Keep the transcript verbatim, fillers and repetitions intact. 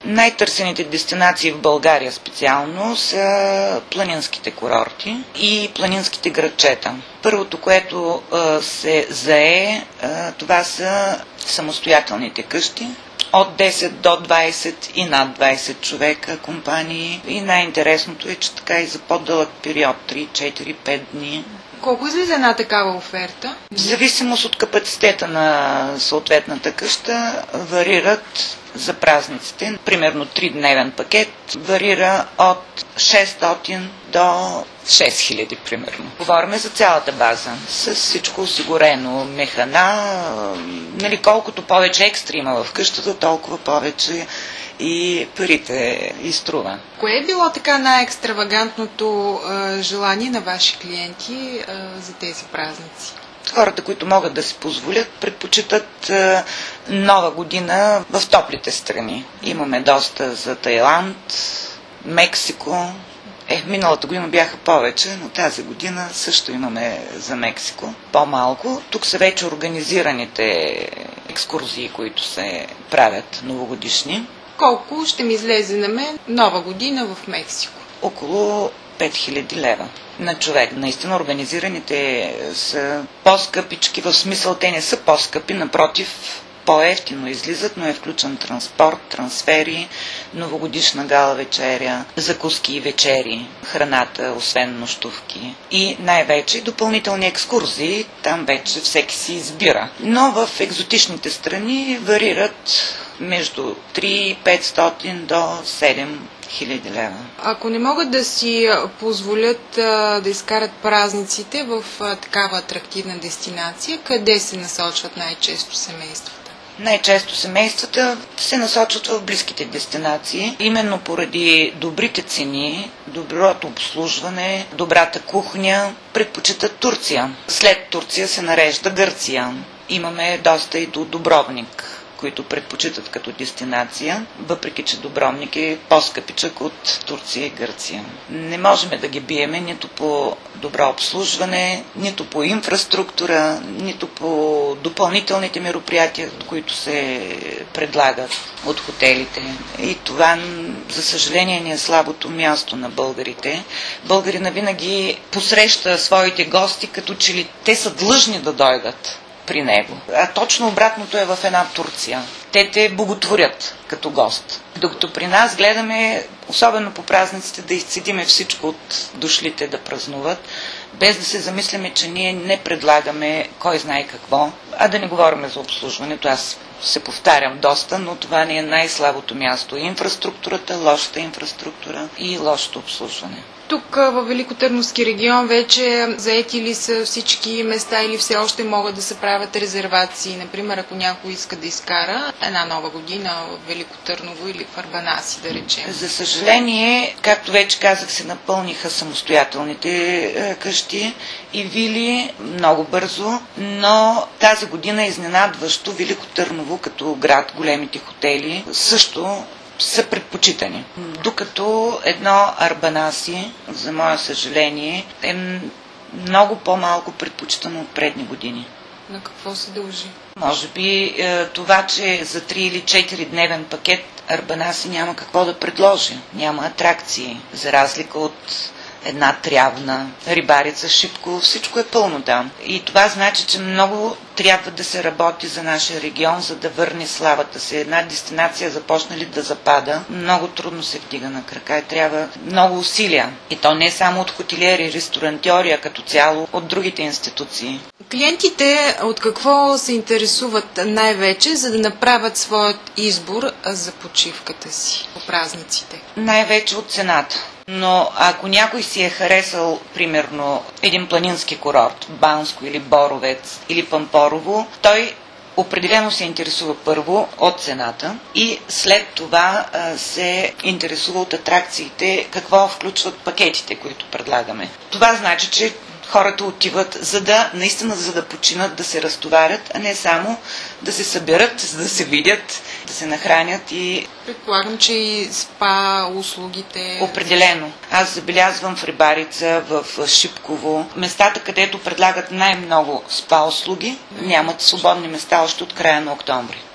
Най-търсените дестинации в България специално са планинските курорти и планинските градчета. Първото, което а, се зае, а, това са самостоятелните къщи. От десет до двайсет и над двайсет човека компании. И най-интересното е, че така и за по-дълъг период, три, четири, пет дни. Колко излиза една такава оферта? В зависимост от капацитета на съответната къща варират за празниците. Примерно три-дневен пакет варира от шестстотин до шест хиляди примерно. Говорим за цялата база, с всичко осигурено, механа, нали, колкото повече екстра има в къщата, толкова повече и парите изтрува. Кое е било така най-екстравагантното е, желание на ваши клиенти е, за тези празници? Хората, които могат да си позволят, предпочитат е, нова година в топлите страни. Имаме доста за Тайланд, Мексико. Е, миналата година бяха повече, но тази година също имаме за Мексико. По-малко. Тук са вече организираните екскурзии, които се правят новогодишни. Колко ще ми излезе на мен нова година в Мексико? Около пет хиляди лева на човек. Наистина организираните са по-скъпички, в смисъл те не са по-скъпи, напротив, по-евтино излизат, но е включен транспорт, трансфери, новогодишна гала вечеря, закуски и вечери, храната, освен нощувки и най-вече допълнителни екскурзии, там вече всеки си избира. Но в екзотичните страни варират между три хиляди и петстотин до седем хиляди лева. Ако не могат да си позволят а, да изкарат празниците в а, такава атрактивна дестинация, къде се насочват най-често семействата? Най-често семействата се насочват в близките дестинации, именно поради добрите цени, доброто обслужване, добрата кухня, предпочитат Турция. След Турция се нарежда Гърция. Имаме доста и до Дубровник, които предпочитат като дестинация, въпреки че Дубровник е по-скъпичък от Турция и Гърция. Не можем да ги биеме нито по добро обслужване, нито по инфраструктура, нито по допълнителните мероприятия, които се предлагат от хотелите. И това, за съжаление, не е слабото място на българите. Българина винаги посреща своите гости, като че ли те са длъжни да дойдат при него. А точно обратното е в една Турция. Те те боготворят като гост. Докато при нас гледаме, особено по празниците, да изцедиме всичко от дошлите да празнуват, без да се замисляме, че ние не предлагаме кой знае какво, а да не говорим за обслужването. Аз се повтарям доста, но това не е най-слабото място. Инфраструктурата, лошата инфраструктура и лошото обслужване. Тук във Великотърновски регион вече заети ли са всички места или все още могат да се правят резервации? Например, ако някой иска да изкара една нова година в Велико Търново или в Арбанаси, да речем. За съжаление, както вече казах, се напълниха самостоятелните къщи и вили много бързо, но тази година изненадващо Велико Търново като град, големите хотели също са предпочитани. Докато едно Арбанаси, за мое съжаление, е много по-малко предпочитано от предни години. На какво се дължи? Може би е, това, че за три или четири дневен пакет Арбанаси няма какво да предложи. Няма атракции, за разлика от една Трявна, Рибарица, Шипко, всичко е пълно там. И това значи, че много трябва да се работи за нашия регион, за да върне славата си. Една дестинация започна ли да запада, много трудно се вдига на крака и трябва много усилия. И то не само от хотелиери, ресторантьори, а като цяло от другите институции. Клиентите от какво се интересуват най-вече, за да направят своят избор за почивката си по празниците? Най-вече от цената. Но ако някой си е харесал, примерно, един планински курорт, Банско или Боровец или Пампорово, той определено се интересува първо от цената и след това а, се интересува от атракциите, какво включват пакетите, които предлагаме. Това значи, че хората отиват, за да, наистина, за да починат, да се разтоварят, а не само да се съберат, за да се видят, да се нахранят и... Предполагам, че и спа услугите... Определено. Аз забелязвам в Рибарица, в Шипково, местата, където предлагат най-много спа услуги, нямат свободни места още от края на октомври.